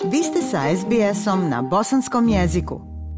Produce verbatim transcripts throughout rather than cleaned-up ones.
Vi ste sa es be esom na bosanskom jeziku.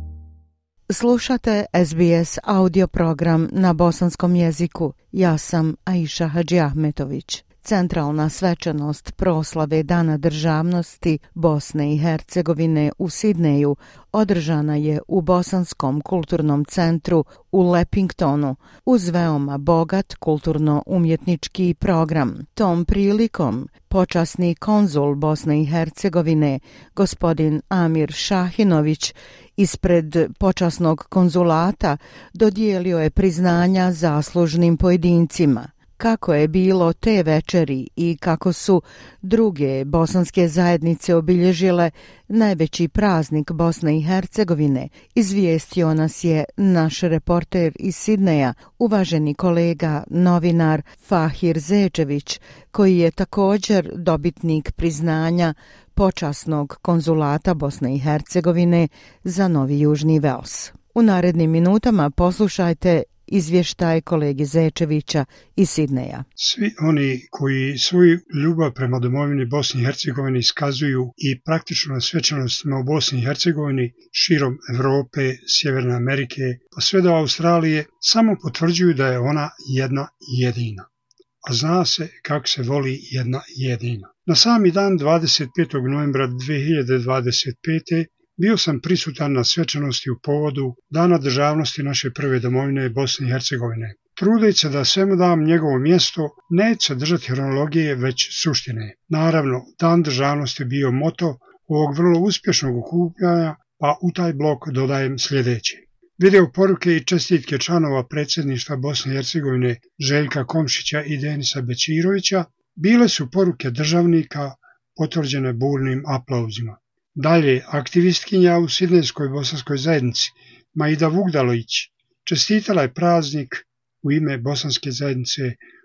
Slušate es be es audio program na bosanskom jeziku. Ja sam Aisha Hadžiahmetović. Centralna svečanost proslave Dana državnosti Bosne i Hercegovine u Sidneju održana je u Bosanskom kulturnom centru u Lepingtonu uz veoma bogat kulturno-umjetnički program. Tom prilikom počasni konzul Bosne i Hercegovine, gospodin Amir Šahinović, ispred počasnog konzulata dodijelio je priznanja zaslužnim pojedincima. Kako je bilo te večeri i kako su druge bosanske zajednice obilježile najveći praznik Bosne i Hercegovine, izvijestio nas je naš reporter iz Sidneja, uvaženi kolega novinar Fahir Zečević, koji je također dobitnik priznanja počasnog konzulata Bosne i Hercegovine za Novi Južni Vels. U narednim minutama poslušajte izvještaj kolege Zečevića iz Sidneja. Svi oni koji svoju ljubav prema domovini Bosni i Hercegovini iskazuju i praktično na svečanostima u Bosni i Hercegovini, širom Evrope, Sjeverne Amerike, pa sve do Australije, samo potvrđuju da je ona jedna jedina. A zna se kako se voli jedna jedina. Na sami dan dvadeset petog novembra dve hiljade dvadeset pete. bio sam prisutan na svečanosti u povodu Dana državnosti naše prve domovine Bosne i Hercegovine. Trudeći se da svemu dam njegovo mjesto, neće se držati hronologije, već suštine. Naravno, Dan državnosti je bio moto ovog vrlo uspješnog okupljanja, pa u taj blok dodajem sljedeće. Video poruke i čestitke članova predsjedništva Bosne i Hercegovine Željka Komšića i Denisa Bećirovića bile su poruke državnika potvrđene burnim aplauzima. Dalje, aktivistkinja u Sidnejskoj bosanskoj zajednici Maida Vugdalović čestitala je praznik u ime bosanske zajednice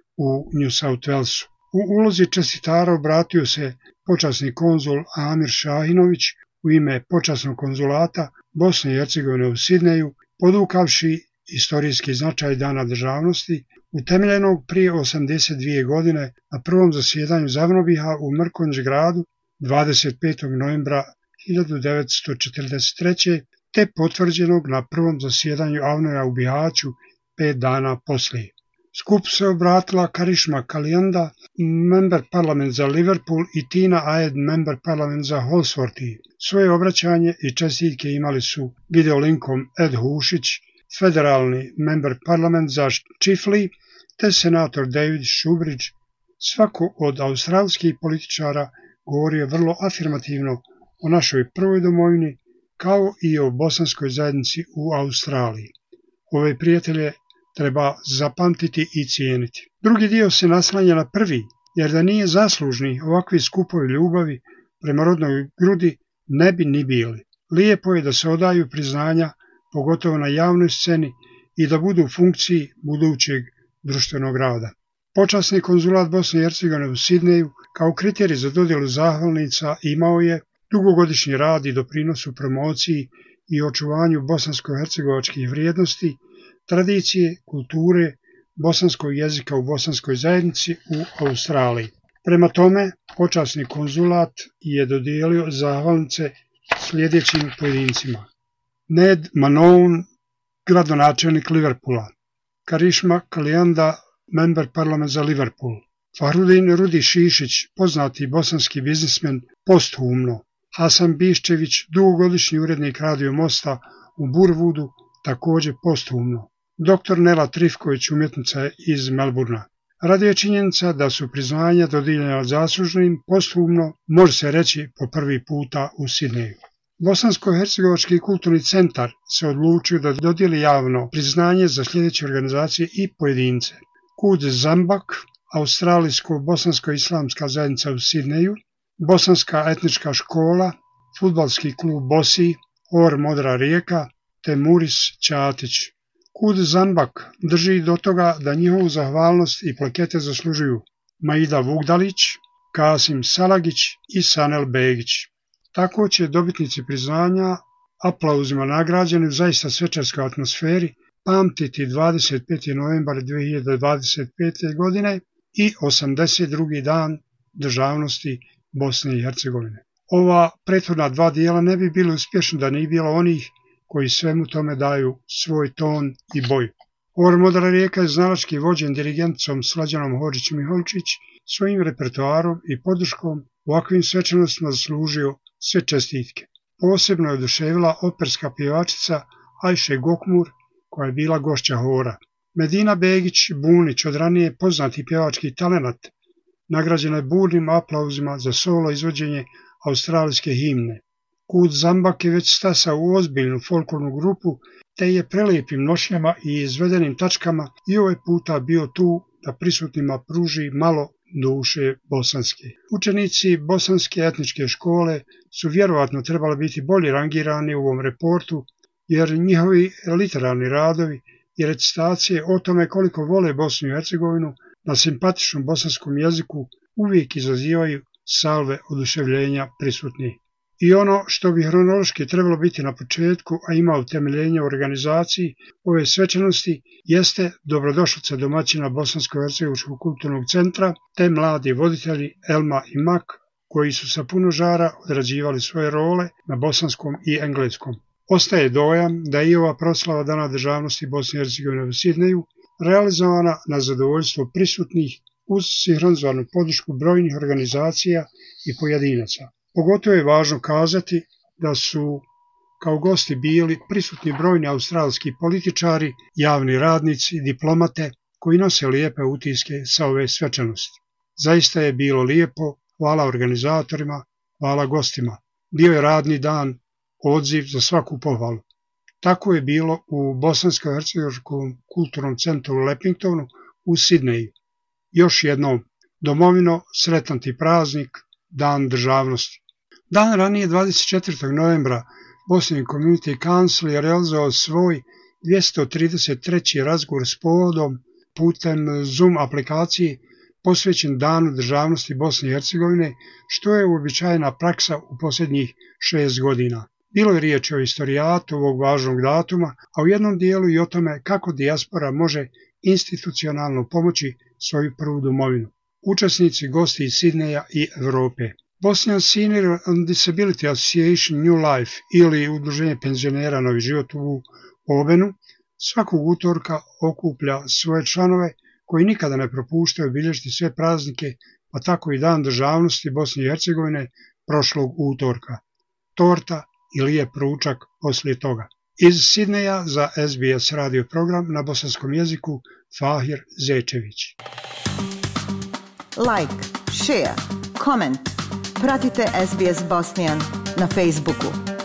u New South Walesu. U ulozi čestitara obratio se počasni konzul Amir Šahinović u ime počasnog konzulata Bosne i Hercegovine u Sidneju, podvukavši istorijski značaj Dana državnosti, utemeljenog prije osamdeset dvije godine na prvom zasjedanju Zavnobiha u Mrkonjić-gradu dvadeset petog novembra hiljadu devetsto četrdeset treće. te potvrđenog na prvom zasjedanju Avnoja u Bihaću pet dana poslije. Skup se obratila Karishma Kalijanda, member parlament za Liverpool, i Tina Aed, member parlament za Holsworthy. Svoje obraćanje i čestitke imali su videolinkom Ed Hušić, federalni member parlament za Chifley, te senator David Shoebridge. Svako od australskih političara govorio vrlo afirmativno o našoj prvoj domovini, kao i o bosanskoj zajednici u Australiji. Ove prijatelje treba zapamtiti i cijeniti. Drugi dio se naslanja na prvi, jer da nije zaslužni ovakvi skupovi ljubavi prema rodnoj grudi ne bi ni bili. Lijepo je da se odaju priznanja, pogotovo na javnoj sceni, i da budu u funkciji budućeg društvenog rada. Počasni konzulat Bosne i Hercegovine u Sidneju kao kriterij za dodjelu zahvalnica imao je dugogodišnji rad i doprinos u promociji i očuvanju bosansko-hercegovačkih vrijednosti, tradicije, kulture, bosanskog jezika u bosanskoj zajednici u Australiji. Prema tome, počasni konzulat je dodijelio zahvalnice sljedećim pojedincima. Ned Manoun, gradonačelnik Liverpoola; Karishma Kalijanda, member parlament za Liverpool; Fahrudin Rudi Šišić, poznati bosanski biznismen, posthumno; Hasan Biščević, dugogodišnji urednik Radio Mosta u Burwoodu, također posthumno; doktor Nela Trifković, umjetnica iz Melburna. Radi je činjenica da su priznanja dodijeljena zaslužnim posthumno, može se reći po prvi puta u Sidneju. Bosansko-hercegovački kulturni centar se odlučio da dodijeli javno priznanje za sljedeće organizacije i pojedince: Kud Zambak, Australijsko-bosansko-islamska zajednica u Sidneju; Bosanska etnička škola, fudbalski klub Bosi, Or Modra rijeka, te Muris Ćatić. Kud Zambak drži do toga da njihovu zahvalnost i plakete zaslužuju Maida Vugdalić, Kasim Salagić i Sanel Begić. Tako će dobitnici priznanja, aplauzima nagrađeni u zaista svečarskoj atmosferi, pamtiti dvadeset peti novembar dve hiljade dvadeset pete. godine i osamdeset drugi dan državnosti Bosne i Hercegovine. Ova prethodna dva dijela ne bi bili uspješni da nije bilo onih koji svemu tome daju svoj ton i boju. Ovor Modra rijeka je znalački vođen dirigenticom Slađanom Hodžić-Miholčić svojim repertoarom i podrškom ovakvim svečanostima zaslužio sve čestitke. Posebno je oduševila operska pjevačica Ajše Gokmur, koja je bila gošća hora. Medina Begić-Bunić, od ranije poznati pjevački talenat, nagrađena je burnim aplauzima za solo izvođenje australijske himne. Kud Zambak je već stasao u ozbiljnu folklornu grupu, te je prelijepim nošnjama i izvedenim tačkama i ovaj puta bio tu da prisutnima pruži malo duše bosanske. Učenici bosanske etničke škole su vjerovatno trebali biti bolje rangirani u ovom reportu, jer njihovi literarni radovi i recitacije o tome koliko vole Bosnu i Hercegovinu na simpatičnom bosanskom jeziku uvijek izazivaju salve oduševljenja prisutnih. I ono što bi hronološki trebalo biti na početku, a ima utemeljenje u organizaciji ove svečanosti, jeste dobrodošlica domaćina Bosansko-hercegovačkog kulturnog centra, te mladi voditelji Elma i Mak, koji su sa puno žara odrađivali svoje role na bosanskom i engleskom. Ostaje dojam da je i ova proslava Dana državnosti Bosne i Hercegovine u Sidneju realizovana na zadovoljstvo prisutnih uz sinhronizovanu podršku brojnih organizacija i pojedinaca. Pogotovo je važno kazati da su kao gosti bili prisutni brojni australski političari, javni radnici, diplomate koji nose lijepe utiske sa ove svečanosti. Zaista je bilo lijepo, hvala organizatorima, hvala gostima. Bio je radni dan, odziv za svaku pohvalu. Tako je bilo u Bosansko-hercegovačkom kulturnom centru u Lepingtonu u Sidneju. Još jednom, domovino, sretan ti praznik, Dan državnosti. Dan ranije, dvadeset četvrtog novembra, Bosnian Community Council je realizovao svoj dvjesto trideset treći razgovor s povodom putem Zoom aplikacije posvećen Danu državnosti Bosne i Hercegovine, što je uobičajena praksa u posljednjih šest godina. Bilo je riječ o istorijatu ovog važnog datuma, a u jednom dijelu i o tome kako dijaspora može institucionalno pomoći svoju prvu domovinu. Učesnici, gosti iz Sidneja i Evrope. Bosnian Senior and Disability Association New Life ili Udruženje penzionera Novi život u Obenu svakog utorka okuplja svoje članove koji nikada ne propuštaju obilježiti sve praznike, pa tako i Dan državnosti Bosne i Hercegovine prošlog utorka. Torta i lijep ručak poslije toga. Iz Sidneja za S B S radio program na bosanskom jeziku Fahir Zečević. Like, share, comment. Pratite S B S Bosnian na Facebooku.